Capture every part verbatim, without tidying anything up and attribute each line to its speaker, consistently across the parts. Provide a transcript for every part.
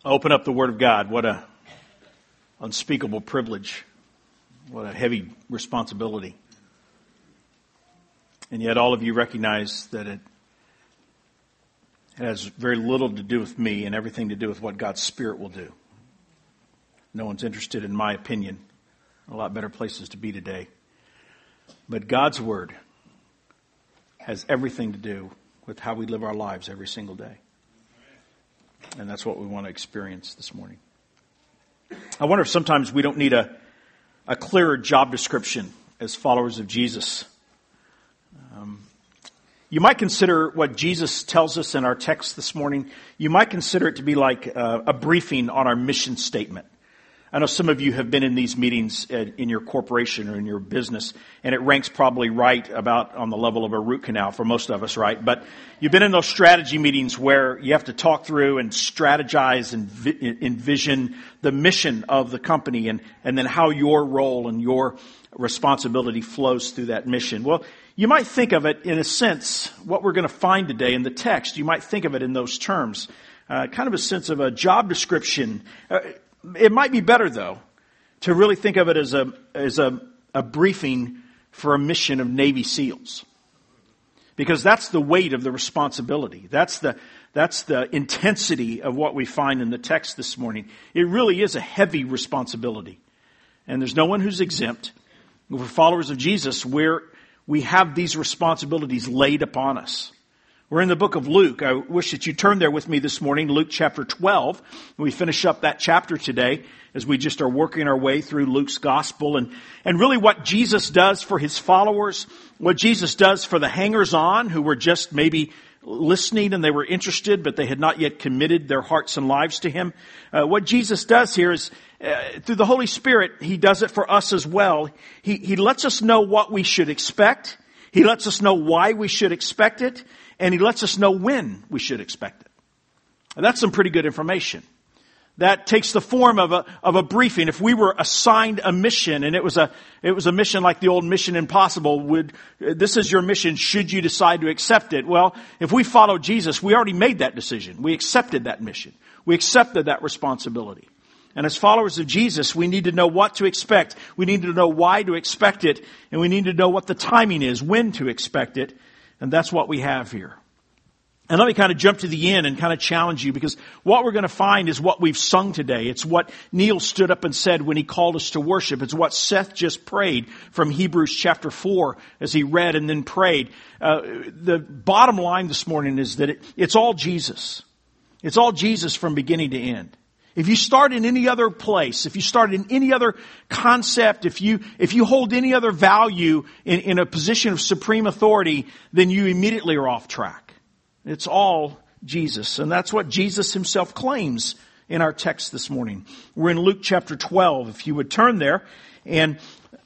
Speaker 1: Open up the Word of God. What a unspeakable privilege. What a heavy responsibility. And yet all of you recognize that it has very little to do with me and everything to do with what God's Spirit will do. No one's interested in my opinion. A lot better places to be today. But God's Word has everything to do with how we live our lives every single day. And that's what we want to experience this morning. I wonder if sometimes we don't need a, a clearer job description as followers of Jesus. Um, you might consider what Jesus tells us in our text this morning, you might consider it to be like a, a briefing on our mission statement. I know some of you have been in these meetings in your corporation or in your business, and it ranks probably right about on the level of a root canal for most of us, right? But you've been in those strategy meetings where you have to talk through and strategize and vi- envision the mission of the company and, and then how your role and your responsibility flows through that mission. Well, you might think of it in a sense, what we're going to find today in the text, you might think of it in those terms, uh, kind of a sense of a job description. Uh, It might be better, though, to really think of it as a as a, a briefing for a mission of Navy SEALs. Because that's the weight of the responsibility. That's the that's the intensity of what we find in the text this morning. It really is a heavy responsibility. And there's no one who's exempt. We're followers of Jesus where we have these responsibilities laid upon us. We're in the book of Luke. I wish that you turn there with me this morning, Luke chapter twelve. We finish up that chapter today as we just are working our way through Luke's gospel and, and really what Jesus does for his followers, what Jesus does for the hangers-on who were just maybe listening and they were interested, but they had not yet committed their hearts and lives to him. Uh, what Jesus does here is, uh, through the Holy Spirit, he does it for us as well. He, he lets us know what we should expect. He lets us know why we should expect it. And he lets us know when we should expect it. And that's some pretty good information. That takes the form of a, of a briefing. If we were assigned a mission and it was a, it was a mission like the old Mission Impossible, would, this is your mission should you decide to accept it. Well, if we follow Jesus, we already made that decision. We accepted that mission. We accepted that responsibility. And as followers of Jesus, we need to know what to expect. We need to know why to expect it. And we need to know what the timing is, when to expect it. And that's what we have here. And let me kind of jump to the end and kind of challenge you, because what we're going to find is what we've sung today. It's what Neil stood up and said when he called us to worship. It's what Seth just prayed from Hebrews chapter four as he read and then prayed. Uh, the bottom line this morning is that it, it's all Jesus. It's all Jesus from beginning to end. If you start in any other place, if you start in any other concept, if you if you hold any other value in, in a position of supreme authority, then you immediately are off track. It's all Jesus. And that's what Jesus himself claims in our text this morning. We're in Luke chapter twelve, if you would turn there. And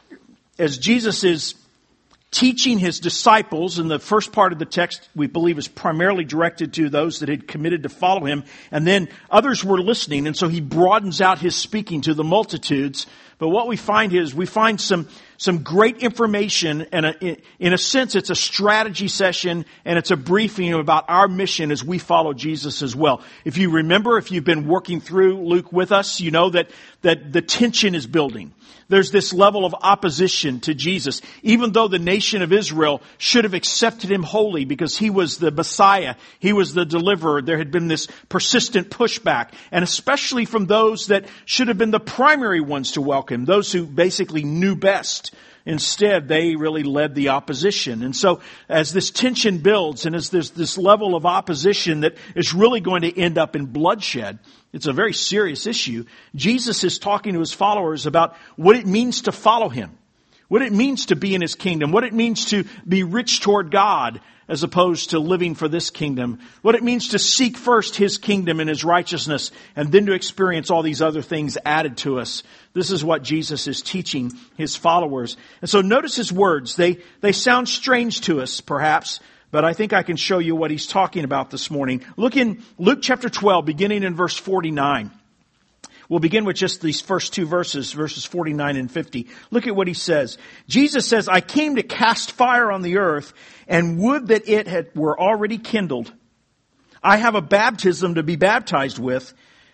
Speaker 1: as Jesus is teaching his disciples, and the first part of the text we believe is primarily directed to those that had committed to follow him, and then others were listening, and so he broadens out his speaking to the multitudes. But what we find is we find some some great information, and a, in a sense it's a strategy session, and it's a briefing about our mission as we follow Jesus as well. If you remember, if you've been working through Luke with us, you know that that the tension is building. There's this level of opposition to Jesus, even though the nation of Israel should have accepted him wholly because he was the Messiah, he was the deliverer. There had been this persistent pushback, and especially from those that should have been the primary ones to welcome, those who basically knew best. Instead, they really led the opposition. And so as this tension builds and as there's this level of opposition that is really going to end up in bloodshed, it's a very serious issue. Jesus is talking to his followers about what it means to follow him, what it means to be in his kingdom, what it means to be rich toward God as opposed to living for this kingdom, what it means to seek first his kingdom and his righteousness and then to experience all these other things added to us. This is what Jesus is teaching his followers. And so notice his words. They, they sound strange to us, perhaps, but I think I can show you what he's talking about this morning. Look in Luke chapter twelve, beginning in verse forty-nine. We'll begin with just these first two verses, verses forty-nine and fifty. Look at what he says. Jesus says, I came to cast fire on the earth, and would that it had, were already kindled. I have a baptism to be baptized with,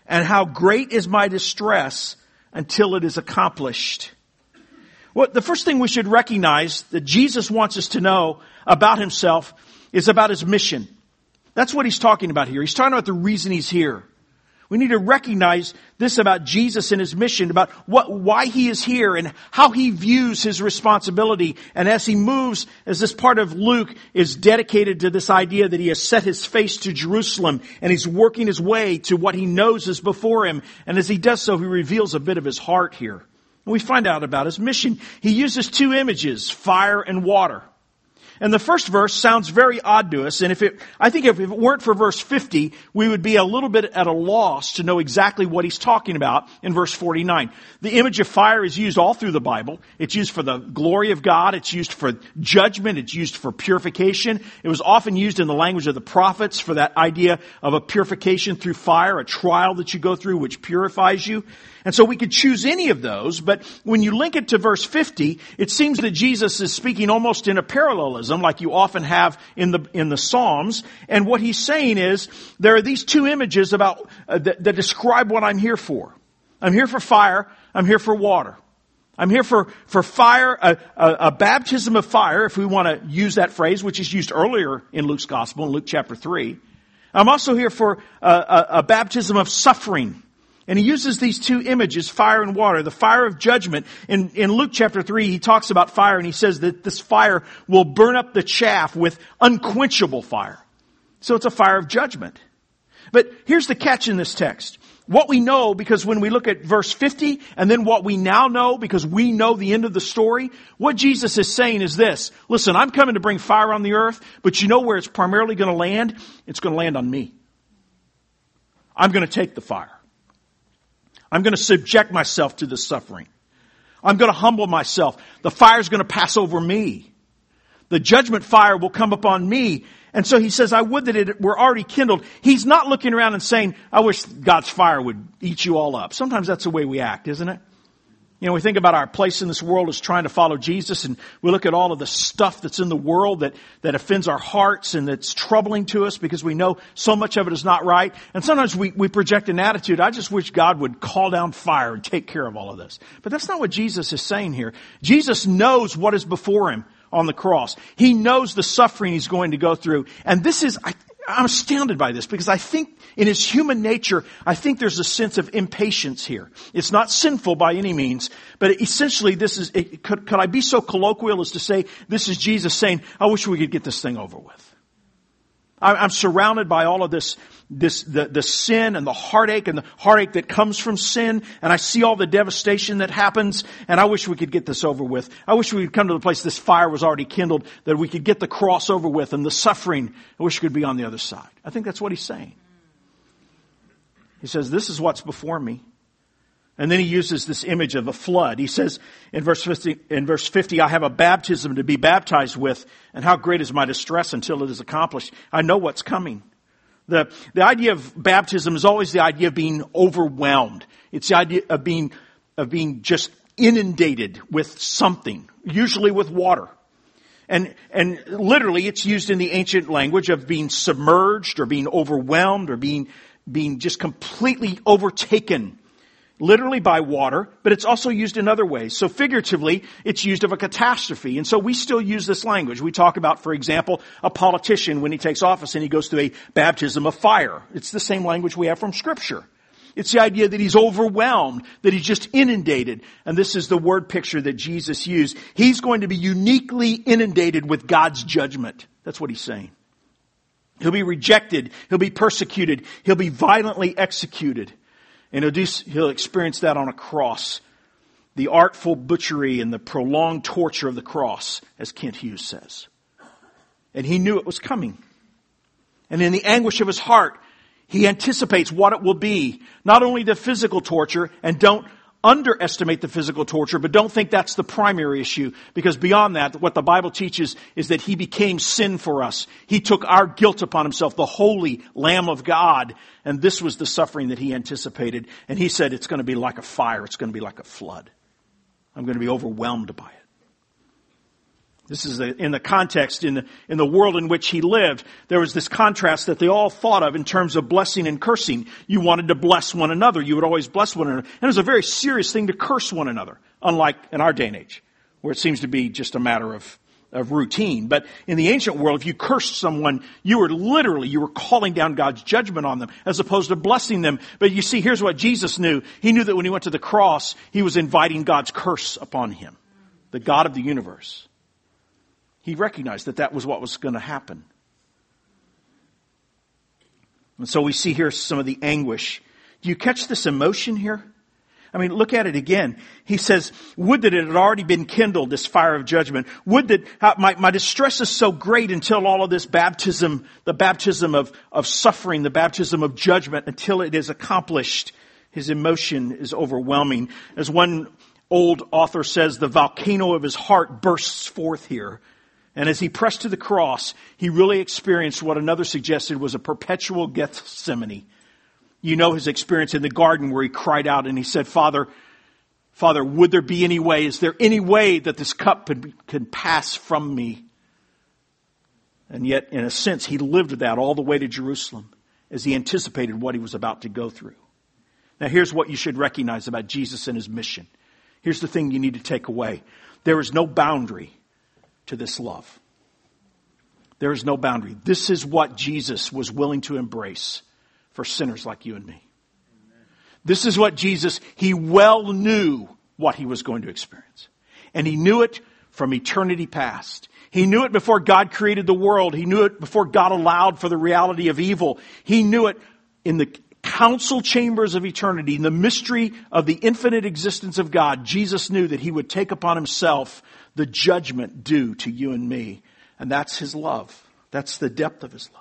Speaker 1: and how great is my distress until it is accomplished. Well, the first thing we should recognize that Jesus wants us to know about himself is about his mission. That's what he's talking about here. He's talking about the reason he's here. We need to recognize this about Jesus and his mission, about what, why he is here and how he views his responsibility. And as he moves, as this part of Luke is dedicated to this idea that he has set his face to Jerusalem and he's working his way to what he knows is before him. And as he does so, he reveals a bit of his heart here. And we find out about his mission. He uses two images, fire and water. And the first verse sounds very odd to us, and if it, I think if it weren't for verse fifty, we would be a little bit at a loss to know exactly what he's talking about in verse forty-nine. The image of fire is used all through the Bible. It's used for the glory of God. It's used for judgment. It's used for purification. It was often used in the language of the prophets for that idea of a purification through fire, a trial that you go through which purifies you. And so we could choose any of those, but when you link it to verse fifty, it seems that Jesus is speaking almost in a parallelism like you often have in the in the Psalms. And what he's saying is there are these two images about uh, that, that describe what I'm here for. I'm here for fire. I'm here for water. I'm here for, for fire, a, a, a baptism of fire, if we want to use that phrase, which is used earlier in Luke's gospel, in Luke chapter three. I'm also here for a, a, a baptism of suffering. And he uses these two images, fire and water, the fire of judgment. In, in Luke chapter three, he talks about fire and he says that this fire will burn up the chaff with unquenchable fire. So it's a fire of judgment. But here's the catch in this text. What we know, because when we look at verse fifty, and then what we now know, because we know the end of the story, what Jesus is saying is this. Listen, I'm coming to bring fire on the earth, but you know where it's primarily going to land? It's going to land on me. I'm going to take the fire. I'm going to subject myself to the suffering. I'm going to humble myself. The fire is going to pass over me. The judgment fire will come upon me. And so he says, I would that it were already kindled. He's not looking around and saying, I wish God's fire would eat you all up. Sometimes that's the way we act, isn't it? You know, we think about our place in this world as trying to follow Jesus, and we look at all of the stuff that's in the world that, that offends our hearts and that's troubling to us because we know so much of it is not right. And sometimes we, we project an attitude, I just wish God would call down fire and take care of all of this. But that's not what Jesus is saying here. Jesus knows what is before him on the cross. He knows the suffering he's going to go through. And this is, I, I'm astounded by this because I think in his human nature, I think there's a sense of impatience here. It's not sinful by any means, but essentially this is, it, could, could I be so colloquial as to say this is Jesus saying, I wish we could get this thing over with. I'm surrounded by all of this, this, the, the sin and the heartache and the heartache that comes from sin. And I see all the devastation that happens. And I wish we could get this over with. I wish we could come to the place this fire was already kindled, that we could get the cross over with and the suffering. I wish we could be on the other side. I think that's what he's saying. He says, this is what's before me. And then he uses this image of a flood. He says in verse fifty, in verse fifty, I have a baptism to be baptized with, and how great is my distress until it is accomplished. I know what's coming. The, the idea of baptism is always the idea of being overwhelmed. It's the idea of being, of being just inundated with something, usually with water. And, and literally it's used in the ancient language of being submerged or being overwhelmed or being, being just completely overtaken. Literally by water, but it's also used in other ways. So figuratively, it's used of a catastrophe. And so we still use this language. We talk about, for example, a politician when he takes office and he goes through a baptism of fire. It's the same language we have from Scripture. It's the idea that he's overwhelmed, that he's just inundated. And this is the word picture that Jesus used. He's going to be uniquely inundated with God's judgment. That's what he's saying. He'll be rejected. He'll be persecuted. He'll be violently executed. And he'll, do, he'll experience that on a cross. The artful butchery and the prolonged torture of the cross, as Kent Hughes says. And he knew it was coming. And in the anguish of his heart, he anticipates what it will be. Not only the physical torture, and don't underestimate the physical torture, but don't think that's the primary issue. Because beyond that, what the Bible teaches is that he became sin for us. He took our guilt upon himself, the holy Lamb of God. And this was the suffering that he anticipated. And he said, it's going to be like a fire. It's going to be like a flood. I'm going to be overwhelmed by it. This is in the context, in the, in the world in which he lived. There was this contrast that they all thought of in terms of blessing and cursing. You wanted to bless one another. You would always bless one another. And it was a very serious thing to curse one another, unlike in our day and age, where it seems to be just a matter of, of routine. But in the ancient world, if you cursed someone, you were literally, you were calling down God's judgment on them, as opposed to blessing them. But you see, here's what Jesus knew. He knew that when he went to the cross, he was inviting God's curse upon him, the God of the universe. He recognized that that was what was going to happen. And so we see here some of the anguish. Do you catch this emotion here? I mean, look at it again. He says, would that it had already been kindled, this fire of judgment. Would that uh, my, my distress is so great until all of this baptism, the baptism of, of suffering, the baptism of judgment, until it is accomplished. His emotion is overwhelming. As one old author says, the volcano of his heart bursts forth here. And as he pressed to the cross, he really experienced what another suggested was a perpetual Gethsemane. You know his experience in the garden where he cried out and he said, Father, Father, would there be any way, is there any way that this cup could, could pass from me? And yet, in a sense, he lived that all the way to Jerusalem as he anticipated what he was about to go through. Now here's what you should recognize about Jesus and his mission. Here's the thing you need to take away. There is no boundary to this love. There is no boundary. This is what Jesus was willing to embrace for sinners like you and me. Amen. This is what Jesus, he well knew what he was going to experience. And he knew it from eternity past. He knew it before God created the world. He knew it before God allowed for the reality of evil. He knew it in the council chambers of eternity, in the mystery of the infinite existence of God. Jesus knew that he would take upon himself the judgment due to you and me. And that's his love. That's the depth of his love.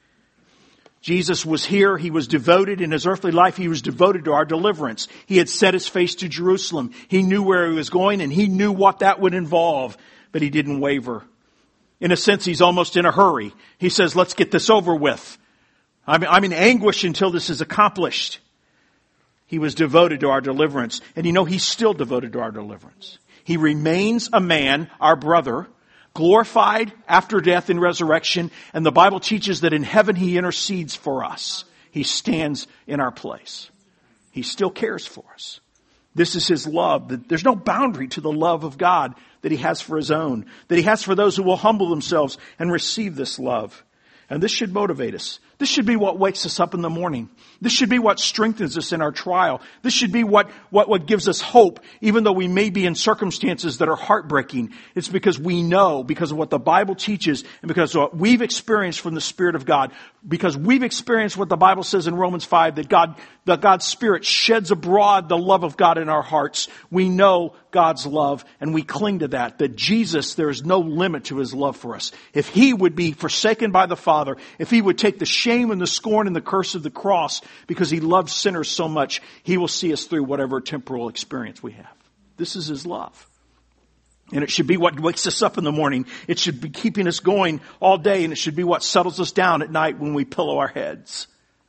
Speaker 1: Jesus was here. He was devoted in his earthly life. He was devoted to our deliverance. He had set his face to Jerusalem. He knew where he was going and he knew what that would involve, but he didn't waver. In a sense, he's almost in a hurry. He says, let's get this over with. I'm, I'm in anguish until this is accomplished. He was devoted to our deliverance. And you know, he's still devoted to our deliverance. He remains a man, our brother, glorified after death and resurrection. And the Bible teaches that in heaven he intercedes for us. He stands in our place. He still cares for us. This is his love. There's no boundary to the love of God that he has for his own, that he has for those who will humble themselves and receive this love. And this should motivate us. This should be what wakes us up in the morning. This should be what strengthens us in our trial. This should be what, what, what gives us hope, even though we may be in circumstances that are heartbreaking. It's because we know, because of what the Bible teaches, and because of what we've experienced from the Spirit of God, because we've experienced what the Bible says in Romans five, that God, that God's Spirit sheds abroad the love of God in our hearts. We know God's love, and we cling to that, that Jesus, there is no limit to his love for us. If he would be forsaken by the Father, if he would take the shame and the scorn and the curse of the cross because he loves sinners so much, he will see us through whatever temporal experience we have. This is his love. And it should be what wakes us up in the morning. It should be keeping us going all day, and it should be what settles us down at night when we pillow our heads.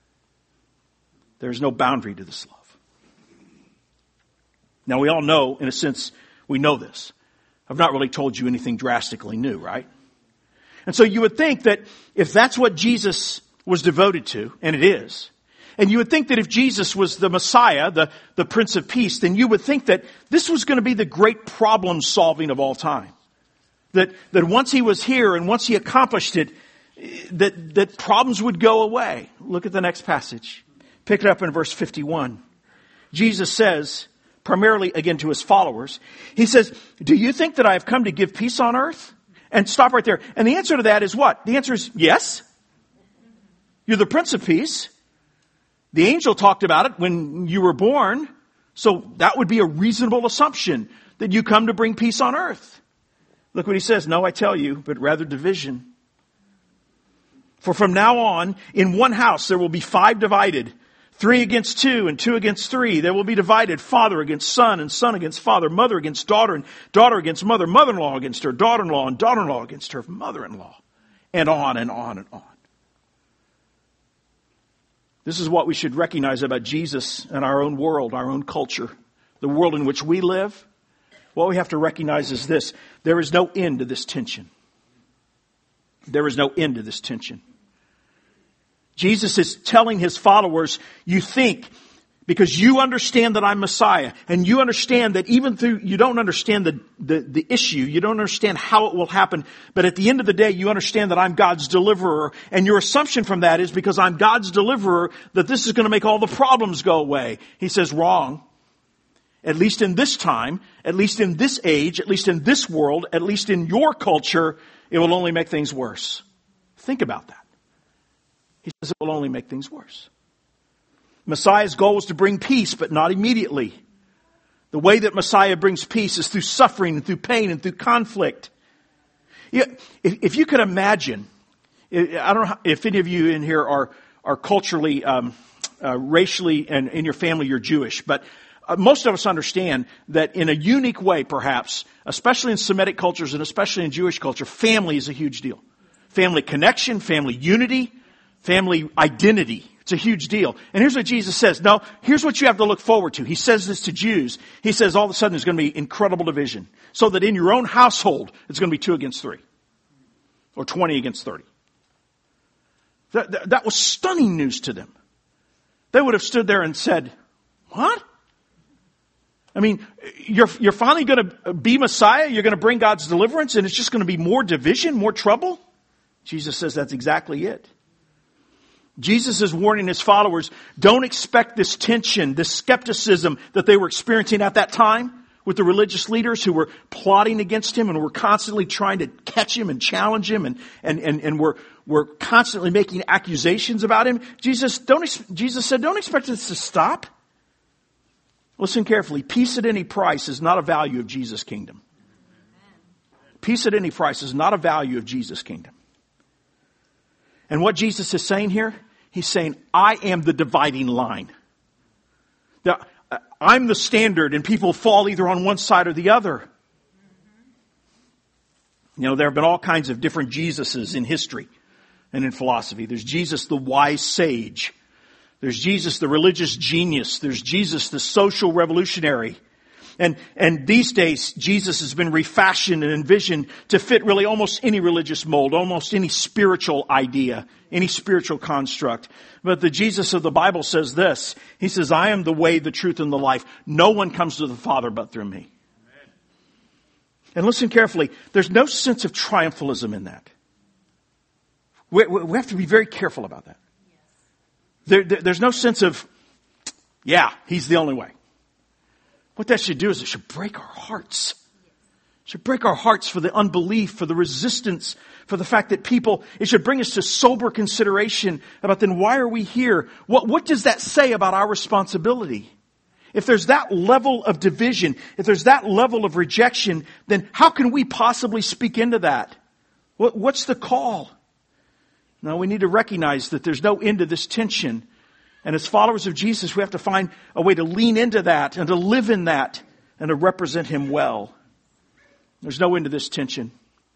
Speaker 1: There's no boundary to this love. Now we all know, in a sense, we know this. I've not really told you anything drastically new, right? And so you would think that if that's what Jesus was devoted to, and it is, and you would think that if Jesus was the Messiah, the, the Prince of Peace, then you would think that this was going to be the great problem solving of all time. That, that once he was here and once he accomplished it, that, that problems would go away. Look at the next passage. Pick it up in verse fifty-one. Jesus says, primarily again to his followers, he says, do you think that I have come to give peace on earth? And stop right there. And the answer to that is what? The answer is yes. You're the Prince of Peace. The angel talked about it when you were born. So that would be a reasonable assumption that you come to bring peace on earth. Look what he says. No, I tell you, but rather division. For from now on, in one house there will be five divided. Three against two and two against three. They will be divided. Father against son and son against father. Mother against daughter and daughter against mother. Mother-in-law against her daughter-in-law and daughter-in-law against her mother-in-law. And on and on and on. This is what we should recognize about Jesus and our own world, our own culture. The world in which we live. what we have to recognize is this. There is no end to this tension. There is no end to this tension. Jesus is telling his followers, you think, because you understand that I'm Messiah, and you understand that even through, you don't understand the, the, the issue, you don't understand how it will happen, but at the end of the day, you understand that I'm God's deliverer, and your assumption from that is because I'm God's deliverer, that this is going to make all the problems go away. He says, wrong. At least in this time, at least in this age, at least in this world, at least in your culture, it will only make things worse. Think about that. He says it will only make things worse. Messiah's goal was to bring peace, but not immediately. The way that Messiah brings peace is through suffering and through pain and through conflict. If you could imagine, I don't know if any of you in here are, are culturally, um, uh, racially, and in your family you're Jewish, but uh, most of us understand that in a unique way, perhaps, especially in Semitic cultures and especially in Jewish culture, family is a huge deal. Family connection, family unity, family identity. It's a huge deal. And here's what Jesus says. No, here's what you have to look forward to. He says this to Jews. He says all of a sudden there's going to be incredible division. So that in your own household, it's going to be two against three. Or twenty against thirty. That, that, that was stunning news to them. They would have stood there and said, what? I mean, you're, you're finally going to be Messiah? You're going to bring God's deliverance and it's just going to be more division, more trouble? Jesus says that's exactly it. Jesus is warning his followers, don't expect this tension, this skepticism that they were experiencing at that time with the religious leaders who were plotting against him and were constantly trying to catch him and challenge him and, and, and, and were, were constantly making accusations about him. Jesus, don't, Jesus said, don't expect this to stop. Listen carefully. Peace at any price is not a value of Jesus' kingdom. Peace at any price is not a value of Jesus' kingdom. And what Jesus is saying here, he's saying, I am the dividing line. Now, I'm the standard and people fall either on one side or the other. You know, there have been all kinds of different Jesuses in history and in philosophy. There's Jesus, the wise sage. There's Jesus, the religious genius. There's Jesus, the social revolutionary. And, and these days, Jesus has been refashioned and envisioned to fit really almost any religious mold, almost any spiritual idea, any spiritual construct. But the Jesus of the Bible says this. He says, I am the way, the truth, and the life. No one comes to the Father but through me. Amen. And listen carefully. There's no sense of triumphalism in that. We, we have to be very careful about that. Yes. There, there, there's no sense of, yeah, he's the only way. What that should do is it should break our hearts. It should break our hearts for the unbelief, for the resistance, for the fact that people, it should bring us to sober consideration about then why are we here? What, what does that say about our responsibility? If there's that level of division, if there's that level of rejection, then how can we possibly speak into that? What, what's the call? Now we need to recognize that there's no end to this tension. And as followers of Jesus, we have to find a way to lean into that and to live in that and to represent him well. There's no end to this tension.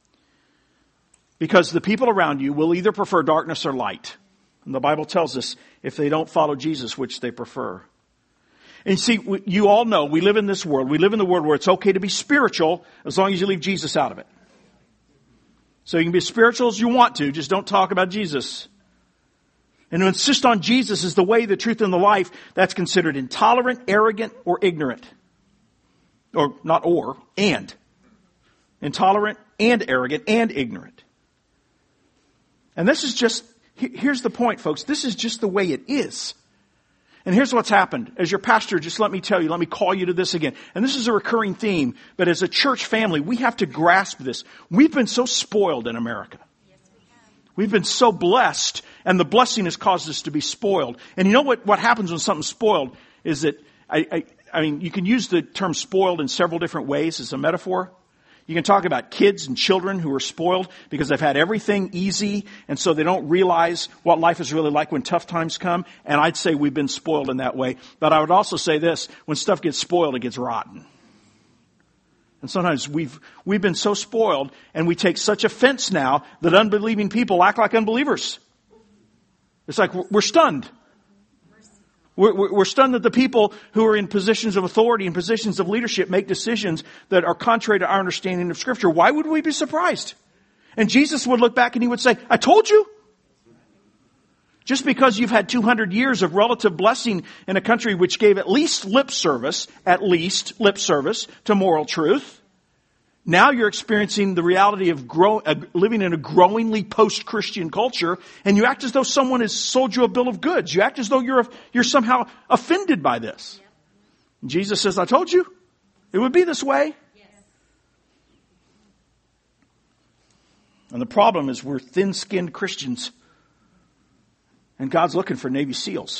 Speaker 1: Because the people around you will either prefer darkness or light. And the Bible tells us if they don't follow Jesus, which they prefer. And you see, you all know we live in this world. We live in the world where it's okay to be spiritual as long as you leave Jesus out of it. So you can be as spiritual as you want to, just don't talk about Jesus. And to insist on Jesus as the way, the truth, and the life, that's considered intolerant, arrogant, or ignorant. Or not or, and. Intolerant and arrogant and ignorant. And this is just, here's the point, folks. This is just the way it is. And here's what's happened. As your pastor, just let me tell you, let me call you to this again. And this is a recurring theme, but as a church family, we have to grasp this. We've been so spoiled in America. We've been so blessed, and the blessing has caused us to be spoiled. And you know what, what happens when something's spoiled is that, I, I, I mean, you can use the term spoiled in several different ways as a metaphor. You can talk about kids and children who are spoiled because they've had everything easy, and so they don't realize what life is really like when tough times come. And I'd say we've been spoiled in that way. But I would also say this, when stuff gets spoiled, it gets rotten. And sometimes we've, we've been so spoiled and we take such offense now that unbelieving people act like unbelievers. It's like we're stunned. We're, we're stunned that the people who are in positions of authority and positions of leadership make decisions that are contrary to our understanding of Scripture. Why would we be surprised? And Jesus would look back and he would say, I told you. Just because you've had two hundred years of relative blessing in a country which gave at least lip service, at least lip service to moral truth, now you're experiencing the reality of grow, uh, living in a growingly post-Christian culture, and you act as though someone has sold you a bill of goods. You act as though you're you're somehow offended by this. Yep. Jesus says, I told you it would be this way. Yes. And the problem is we're thin-skinned Christians. And God's looking for Navy SEALs.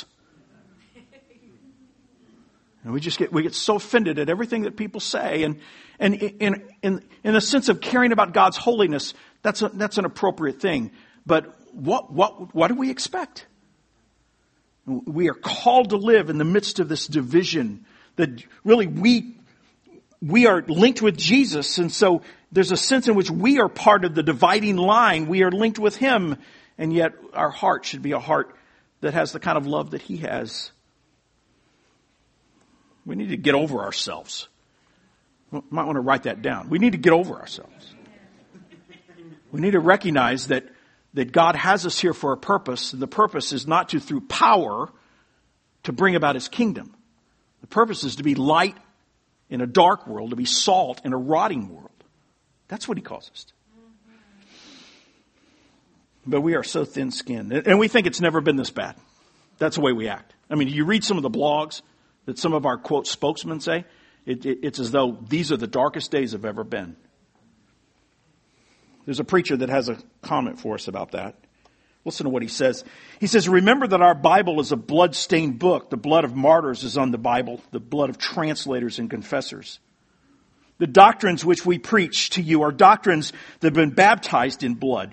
Speaker 1: And we just get, we get so offended at everything that people say. And, and in, in, in the sense of caring about God's holiness, that's a, that's an appropriate thing. But what, what, what do we expect? We are called to live in the midst of this division that really we, we are linked with Jesus. And so there's a sense in which we are part of the dividing line. We are linked with Him. And yet our heart should be a heart that has the kind of love that He has. We need to get over ourselves. You might want to write that down. We need to get over ourselves. We need to recognize that, that God has us here for a purpose. And the purpose is not to, through power, to bring about His kingdom. The purpose is to be light in a dark world, to be salt in a rotting world. That's what He calls us to. But we are so thin-skinned. And we think it's never been this bad. That's the way we act. I mean, you read some of the blogs that some of our, quote, spokesmen say. It, it, it's as though these are the darkest days have ever been. There's a preacher that has a comment for us about that. Listen to what he says. He says, remember that our Bible is a blood-stained book. The blood of martyrs is on the Bible. The blood of translators and confessors. The doctrines which we preach to you are doctrines that have been baptized in blood.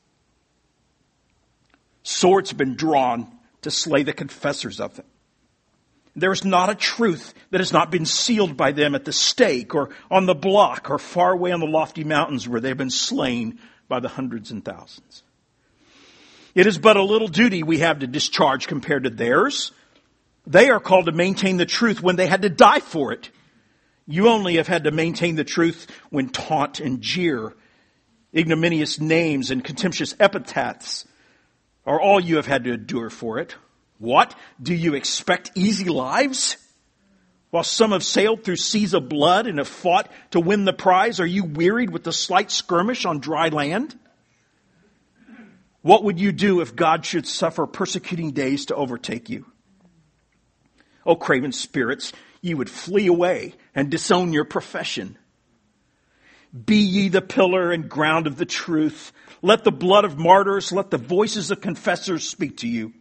Speaker 1: Swords have been drawn to slay the confessors of them. There is not a truth that has not been sealed by them at the stake or on the block or far away on the lofty mountains where they have been slain by the hundreds and thousands. It is but a little duty we have to discharge compared to theirs. They are called to maintain the truth when they had to die for it. You only have had to maintain the truth when taunt and jeer, ignominious names and contemptuous epithets are all you have had to endure for it. What? Do you expect easy lives? While some have sailed through seas of blood and have fought to win the prize, are you wearied with the slight skirmish on dry land? What would you do if God should suffer persecuting days to overtake you? O craven spirits, ye would flee away and disown your profession. Be ye the pillar and ground of the truth. Let the blood of martyrs, let the voices of confessors speak to you.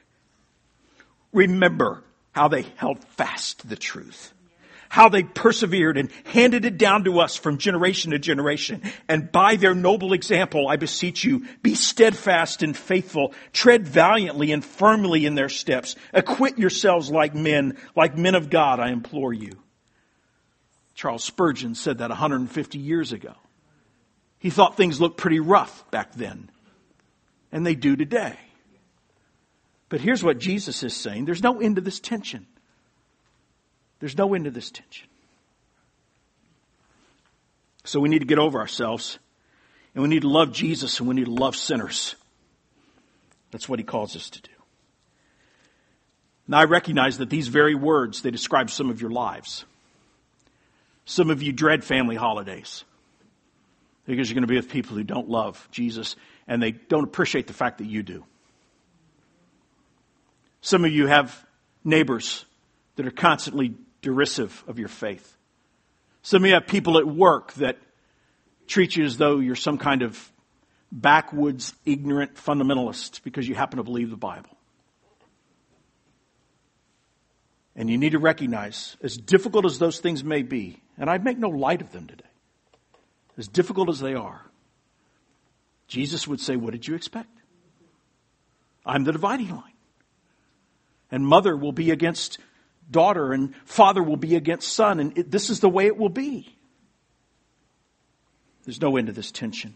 Speaker 1: Remember how they held fast to the truth. How they persevered and handed it down to us from generation to generation. And by their noble example, I beseech you, be steadfast and faithful. Tread valiantly and firmly in their steps. Acquit yourselves like men, like men of God, I implore you. Charles Spurgeon said that one hundred fifty years ago. He thought things looked pretty rough back then. And they do today. But here's what Jesus is saying. There's no end to this tension. There's no end to this tension. So we need to get over ourselves. And we need to love Jesus and we need to love sinners. That's what He calls us to do. Now I recognize that these very words, they describe some of your lives. Some of you dread family holidays. Because you're going to be with people who don't love Jesus and they don't appreciate the fact that you do. Some of you have neighbors that are constantly derisive of your faith. Some of you have people at work that treat you as though you're some kind of backwoods, ignorant fundamentalist because you happen to believe the Bible. And you need to recognize, as difficult as those things may be, and I'd make no light of them today, as difficult as they are, Jesus would say, what did you expect? I'm the dividing line. And mother will be against daughter and father will be against son. And it, this is the way it will be. There's no end to this tension.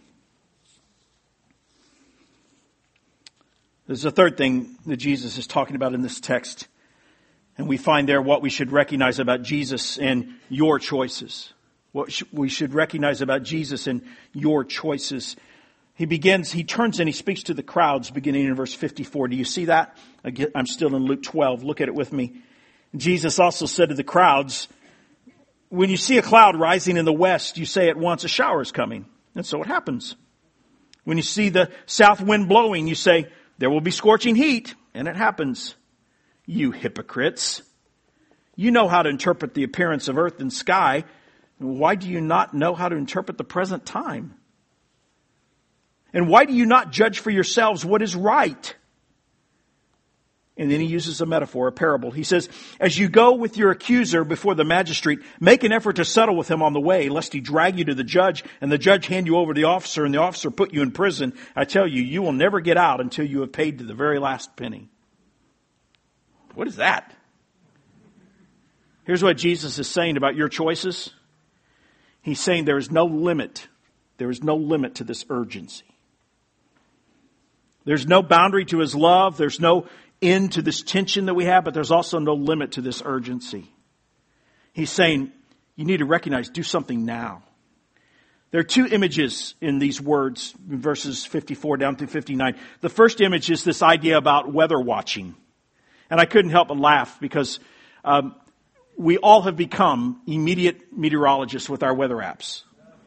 Speaker 1: There's a third thing that Jesus is talking about in this text. And we find there what we should recognize about Jesus and your choices. What we should recognize about Jesus and your choices. He begins, he turns and he speaks to the crowds beginning in verse fifty-four. Do you see that? Again, I'm still in Luke twelve. Look at it with me. Jesus also said to the crowds, when you see a cloud rising in the west, you say at once a shower is coming. And so it happens. When you see the south wind blowing, you say there will be scorching heat. And it happens. You hypocrites. You know how to interpret the appearance of earth and sky. Why do you not know how to interpret the present time? And why do you not judge for yourselves what is right? And then he uses a metaphor, a parable. He says, as you go with your accuser before the magistrate, make an effort to settle with him on the way, lest he drag you to the judge, and the judge hand you over to the officer, and the officer put you in prison. I tell you, you will never get out until you have paid to the very last penny. What is that? Here's what Jesus is saying about your choices. He's saying there is no limit. There is no limit to this urgency. There's no boundary to his love. There's no end to this tension that we have, but there's also no limit to this urgency. He's saying you need to recognize, do something now. There are two images in these words, in verses fifty-four down through fifty-nine. The first image is this idea about weather watching. And I couldn't help but laugh because um, we all have become immediate meteorologists with our weather apps.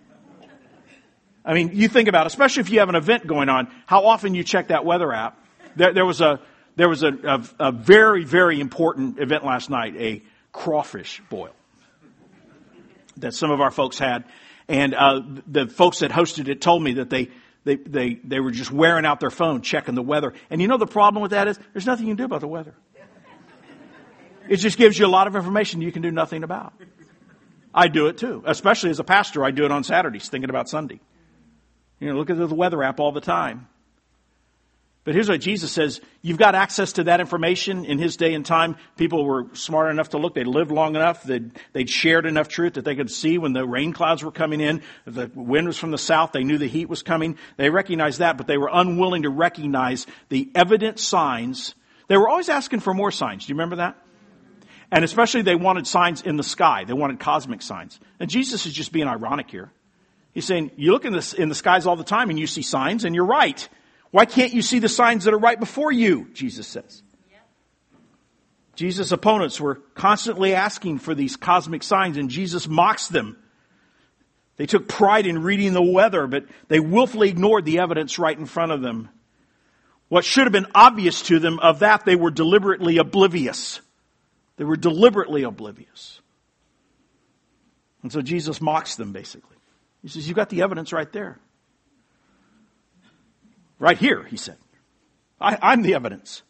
Speaker 1: I mean, you think about it, especially if you have an event going on, how often you check that weather app. There, there was a there was a, a, a very, very important event last night, a crawfish boil that some of our folks had. And uh, the folks that hosted it told me that they, they, they, they were just wearing out their phone checking the weather. And you know the problem with that is there's nothing you can do about the weather. It just gives you a lot of information you can do nothing about. I do it too. Especially as a pastor, I do it on Saturdays, thinking about Sunday. You know, look at the weather app all the time. But here's what Jesus says. You've got access to that information in his day and time. People were smart enough to look. They lived long enough. They'd, they'd shared enough truth that they could see when the rain clouds were coming in. If the wind was from the south, they knew the heat was coming. They recognized that, but they were unwilling to recognize the evident signs. They were always asking for more signs. Do you remember that? And especially they wanted signs in the sky. They wanted cosmic signs. And Jesus is just being ironic here. He's saying, you look in the, in the skies all the time and you see signs, and you're right. Why can't you see the signs that are right before you? Jesus says. Yep. Jesus' opponents were constantly asking for these cosmic signs, and Jesus mocks them. They took pride in reading the weather, but they willfully ignored the evidence right in front of them. What should have been obvious to them, of that they were deliberately oblivious. They were deliberately oblivious. And so Jesus mocks them, basically. He says, you've got the evidence right there. Right here, he said. I, I'm the evidence.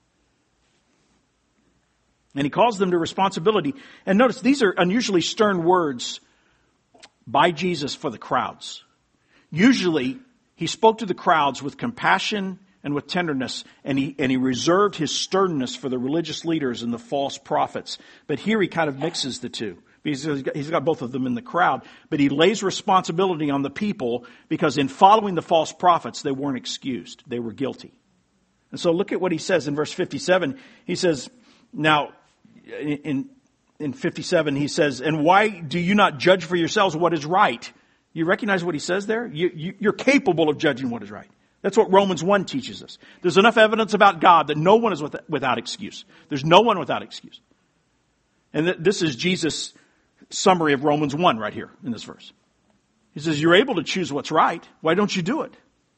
Speaker 1: And he calls them to responsibility. And notice, these are unusually stern words by Jesus for the crowds. Usually, he spoke to the crowds with compassion and with tenderness, and he, and he reserved his sternness for the religious leaders and the false prophets. But here he kind of mixes the two. He's got, he's got both of them in the crowd, but he lays responsibility on the people because in following the false prophets, they weren't excused. They were guilty. And so look at what he says in verse fifty-seven. He says, now, in, in fifty-seven, he says, and why do you not judge for yourselves what is right? You recognize what he says there? You, you, you're capable of judging what is right. That's what Romans one teaches us. There's enough evidence about God that no one is with, without excuse. There's no one without excuse. And th- this is Jesus' summary of Romans one right here in this verse. He says, you're able to choose what's right. Why don't you do it?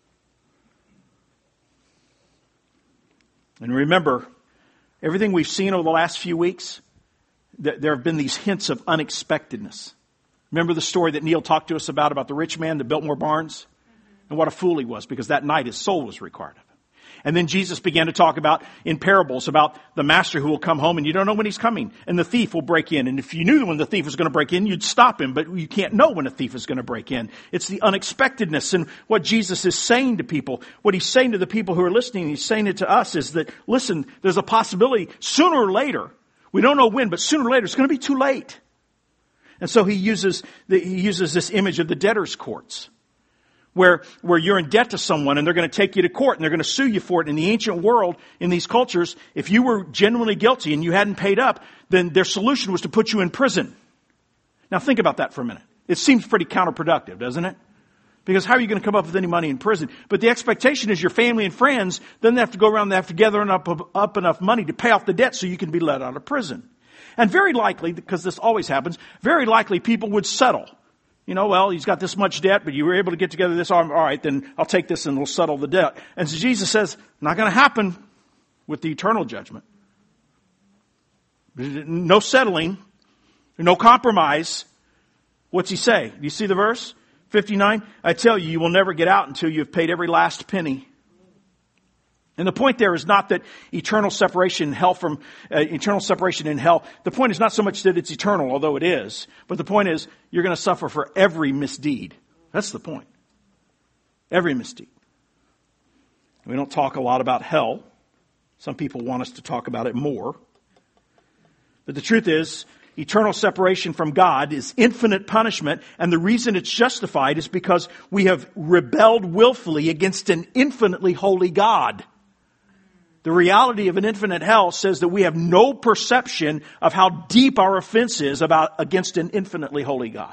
Speaker 1: And remember, everything we've seen over the last few weeks, th- there have been these hints of unexpectedness. Remember the story that Neil talked to us about, about the rich man that built more barns? And what a fool he was, because that night his soul was required of him. And then Jesus began to talk about, in parables, about the master who will come home and you don't know when he's coming. And the thief will break in. And if you knew when the thief was going to break in, you'd stop him. But you can't know when a thief is going to break in. It's the unexpectedness. And what Jesus is saying to people, what he's saying to the people who are listening, he's saying it to us, is that, listen, there's a possibility sooner or later, we don't know when, but sooner or later it's going to be too late. And so he uses, the, he uses this image of the debtor's courts, where, where you're in debt to someone and they're going to take you to court and they're going to sue you for it. In the ancient world, in these cultures, if you were genuinely guilty and you hadn't paid up, then their solution was to put you in prison. Now think about that for a minute. It seems pretty counterproductive, doesn't it? Because how are you going to come up with any money in prison? But the expectation is your family and friends, then they have to go around and they have to gather up, up enough money to pay off the debt so you can be let out of prison. And very likely, because this always happens, very likely people would settle. You know, well, he's got this much debt, but you were able to get together this arm. All right, then I'll take this and we'll settle the debt. And so Jesus says, not going to happen with the eternal judgment. No settling, no compromise. What's he say? Do you see the verse? fifty-nine, I tell you, you will never get out until you have paid every last penny. And the point there is not that eternal separation in hell from, uh, eternal separation in hell, the point is not so much that it's eternal, although it is, but the point is you're going to suffer for every misdeed. That's the point. Every misdeed. We don't talk a lot about hell. Some people want us to talk about it more. But the truth is, eternal separation from God is infinite punishment, and the reason it's justified is because we have rebelled willfully against an infinitely holy God. The reality of an infinite hell says that we have no perception of how deep our offense is about against an infinitely holy God.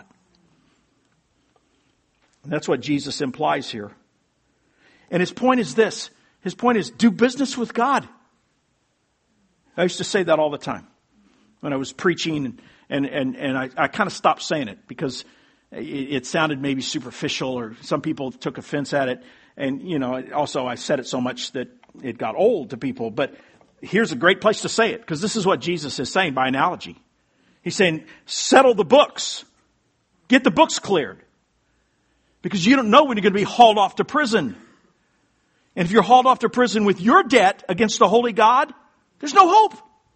Speaker 1: And that's what Jesus implies here. And his point is this. His point is, do business with God. I used to say that all the time when I was preaching, and, and, and I, I kind of stopped saying it because it, it sounded maybe superficial, or some people took offense at it. And, you know, also I said it so much that it got old to people. But here's a great place to say it, because this is what Jesus is saying by analogy. He's saying, settle the books. Get the books cleared. Because you don't know when you're going to be hauled off to prison. And if you're hauled off to prison with your debt against the holy God, there's no hope.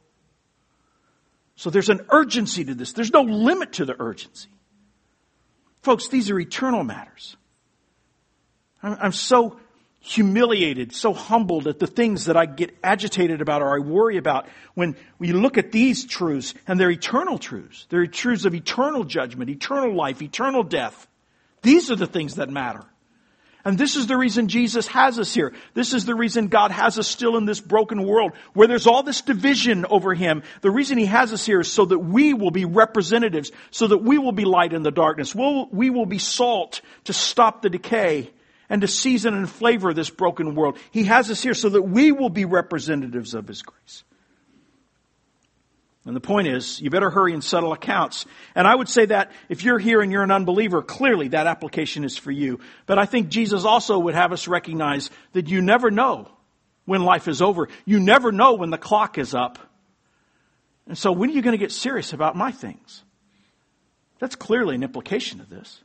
Speaker 1: So there's an urgency to this. There's no limit to the urgency. Folks, these are eternal matters. I'm, I'm so humiliated, so humbled at the things that I get agitated about or I worry about when we look at these truths, and they're eternal truths. They're truths of eternal judgment, eternal life, eternal death. These are the things that matter. And this is the reason Jesus has us here. This is the reason God has us still in this broken world where there's all this division over Him. The reason He has us here is so that we will be representatives, so that we will be light in the darkness. We'll, we will be salt to stop the decay and to season and flavor this broken world. He has us here so that we will be representatives of His grace. And the point is, you better hurry and settle accounts. And I would say that if you're here and you're an unbeliever, clearly that application is for you. But I think Jesus also would have us recognize that you never know when life is over. You never know when the clock is up. And so when are you going to get serious about my things? That's clearly an implication of this.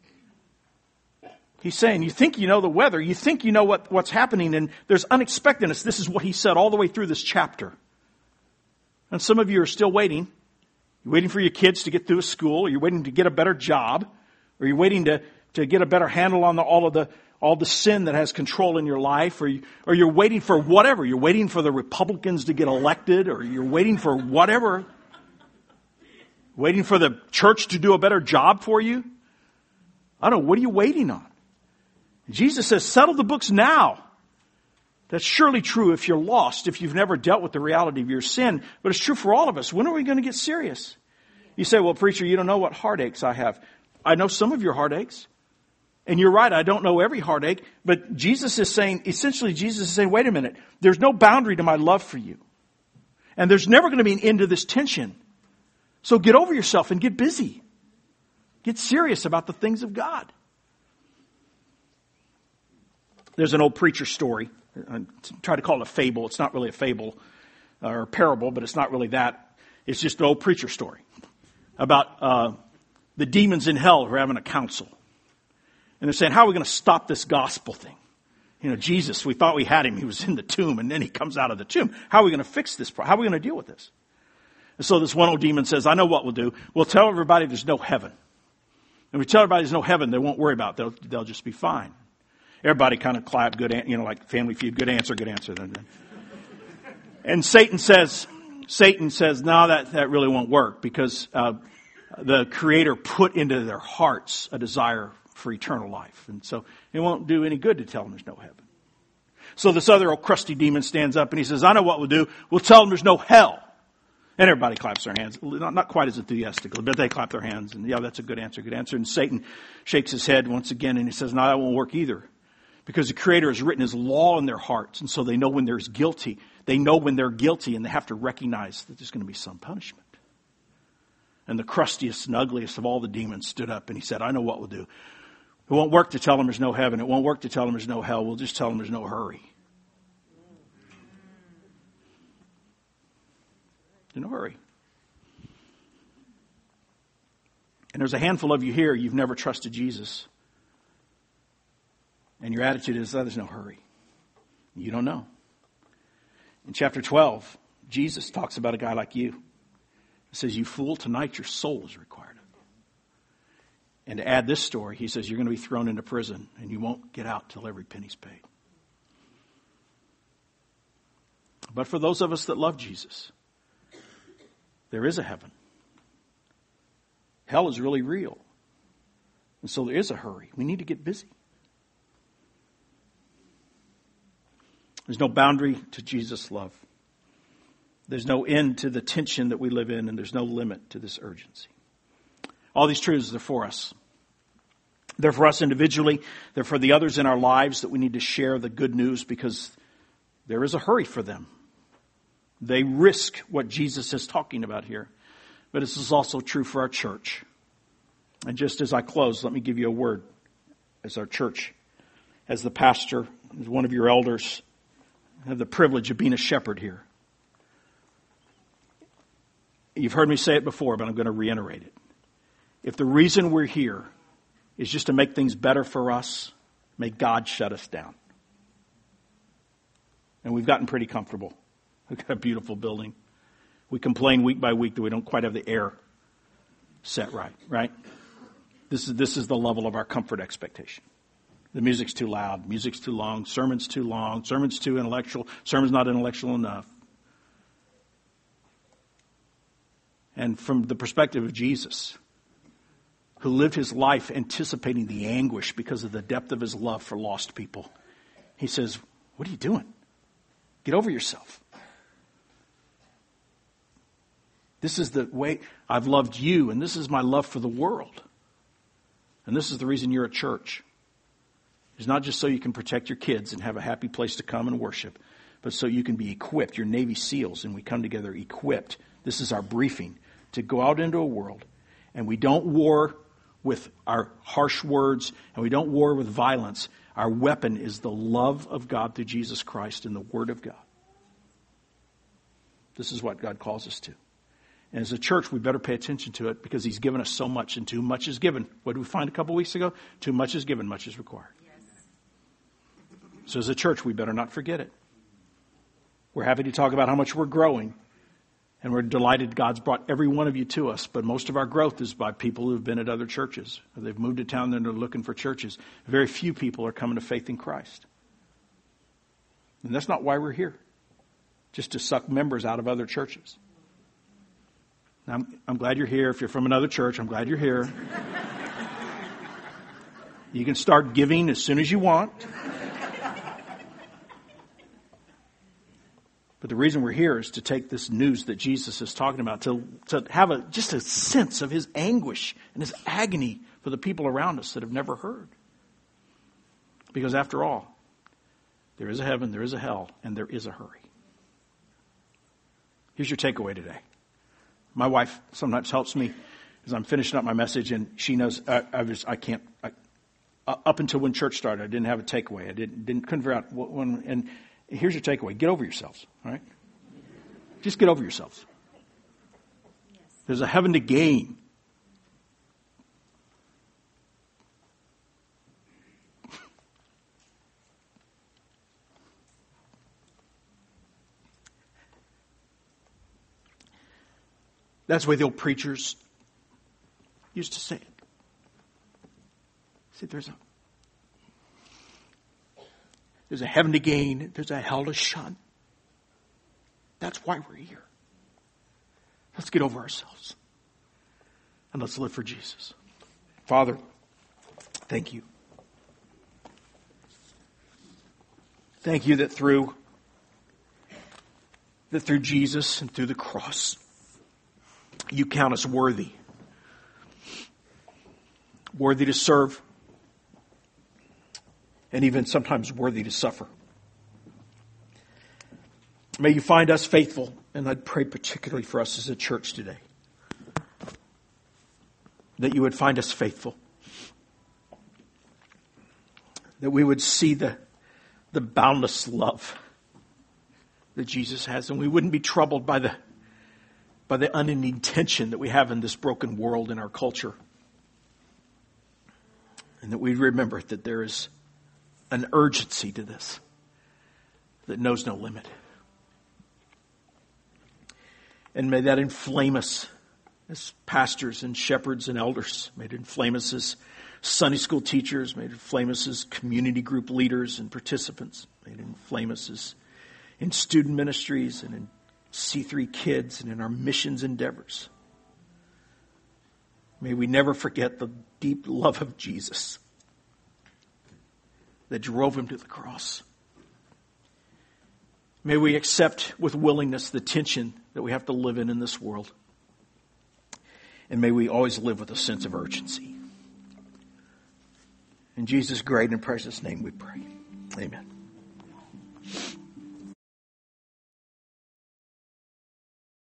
Speaker 1: He's saying, you think you know the weather. You think you know what, what's happening, and there's unexpectedness. This is what he said all the way through this chapter. And some of you are still waiting. You're waiting for your kids to get through school, or you're waiting to get a better job, or you're waiting to, to get a better handle on the, all of the all the sin that has control in your life, or, you, or you're waiting for whatever. You're waiting for the Republicans to get elected, or you're waiting for whatever. Waiting for the church to do a better job for you. I don't know, what are you waiting on? Jesus says, settle the books now. That's surely true if you're lost, if you've never dealt with the reality of your sin. But it's true for all of us. When are we going to get serious? You say, well, preacher, you don't know what heartaches I have. I know some of your heartaches. And you're right, I don't know every heartache. But Jesus is saying, essentially Jesus is saying, wait a minute. There's no boundary to my love for you. And there's never going to be an end to this tension. So get over yourself and get busy. Get serious about the things of God. There's an old preacher story. I try to call it a fable. It's not really a fable or a parable, but it's not really that. It's just an old preacher story about uh, the demons in hell who are having a council. And they're saying, how are we going to stop this gospel thing? You know, Jesus, we thought we had him. He was in the tomb, and then he comes out of the tomb. How are we going to fix this? How are we going to deal with this? And so this one old demon says, I know what we'll do. We'll tell everybody there's no heaven. And we tell everybody there's no heaven, they won't worry about it. They'll, they'll just be fine. Everybody kind of clapped, good, you know, like Family Feud, good answer, good answer. And Satan says, Satan says, no, that, that really won't work because uh, the Creator put into their hearts a desire for eternal life. And so it won't do any good to tell them there's no heaven. So this other old crusty demon stands up and he says, I know what we'll do. We'll tell them there's no hell. And everybody claps their hands. Not, not quite as enthusiastically, but they clap their hands. And yeah, that's a good answer, good answer. And Satan shakes his head once again and he says, no, that won't work either. Because the Creator has written His law in their hearts. And so they know when there's guilty. They know when they're guilty and they have to recognize that there's going to be some punishment. And the crustiest and ugliest of all the demons stood up and he said, I know what we'll do. It won't work to tell them there's no heaven. It won't work to tell them there's no hell. We'll just tell them there's no hurry. There's no hurry. And there's a handful of you here, you've never trusted Jesus. And your attitude is, oh, there's no hurry. You don't know. In chapter twelve, Jesus talks about a guy like you. He says, you fool, tonight your soul is required of you. And to add this story, he says, you're going to be thrown into prison and you won't get out till every penny's paid. But for those of us that love Jesus, there is a heaven. Hell is really real. And so there is a hurry. We need to get busy. There's no boundary to Jesus' love. There's no end to the tension that we live in, and there's no limit to this urgency. All these truths are for us. They're for us individually. They're for the others in our lives that we need to share the good news because there is a hurry for them. They risk what Jesus is talking about here. But this is also true for our church. And just as I close, let me give you a word as our church, as the pastor, as one of your elders. I have the privilege of being a shepherd here. You've heard me say it before, but I'm going to reiterate it. If the reason we're here is just to make things better for us, may God shut us down. And we've gotten pretty comfortable. We've got a beautiful building. We complain week by week that we don't quite have the air set right, right? This is, this is the level of our comfort expectation. The music's too loud, music's too long, sermon's too long, sermon's too intellectual, sermon's not intellectual enough. And from the perspective of Jesus, who lived his life anticipating the anguish because of the depth of his love for lost people, he says, what are you doing? Get over yourself. This is the way I've loved you, and this is my love for the world. And this is the reason you're at church. It's not just so you can protect your kids and have a happy place to come and worship, but so you can be equipped. You're Navy SEALs, and we come together equipped. This is our briefing to go out into a world, and we don't war with our harsh words, and we don't war with violence. Our weapon is the love of God through Jesus Christ and the Word of God. This is what God calls us to. And as a church, we better pay attention to it because he's given us so much, and too much is given. What did we find a couple weeks ago? Too much is given, much is required. So as a church, we better not forget it. We're happy to talk about how much we're growing. And we're delighted God's brought every one of you to us. But most of our growth is by people who have been at other churches. They've moved to town and they're looking for churches. Very few people are coming to faith in Christ. And that's not why we're here. Just to suck members out of other churches. I'm, I'm glad you're here. If you're from another church, I'm glad you're here. You can start giving as soon as you want. But the reason we're here is to take this news that Jesus is talking about, to, to have a just a sense of his anguish and his agony for the people around us that have never heard. Because after all, there is a heaven, there is a hell, and there is a hurry. Here's your takeaway today. My wife sometimes helps me as I'm finishing up my message, and she knows I, I was I can't. I, up until when church started, I didn't have a takeaway. I didn't didn't couldn't figure out what one. And here's your takeaway: get over yourselves. All right, just get over yourselves. There's a heaven to gain. That's the way the old preachers used to say it. See, there's a there's a heaven to gain. There's a hell to shun. That's why we're here. Let's get over ourselves. And let's live for Jesus. Father, Thank you. Thank you that through that through Jesus and through the cross, you count us worthy. Worthy to serve, and even sometimes worthy to suffer. May you find us faithful, and I'd pray particularly for us as a church today, that you would find us faithful, that we would see the, the boundless love that Jesus has, and we wouldn't be troubled by the, by the unending tension that we have in this broken world in our culture. And that we remember that there is an urgency to this that knows no limit. And may that inflame us as pastors and shepherds and elders. May it inflame us as Sunday school teachers. May it inflame us as community group leaders and participants. May it inflame us as in student ministries and in C three Kids and in our missions endeavors. May we never forget the deep love of Jesus that drove him to the cross. May we accept with willingness the tension that we have to live in in this world. And may we always live with a sense of urgency. In Jesus' great and precious name we pray. Amen.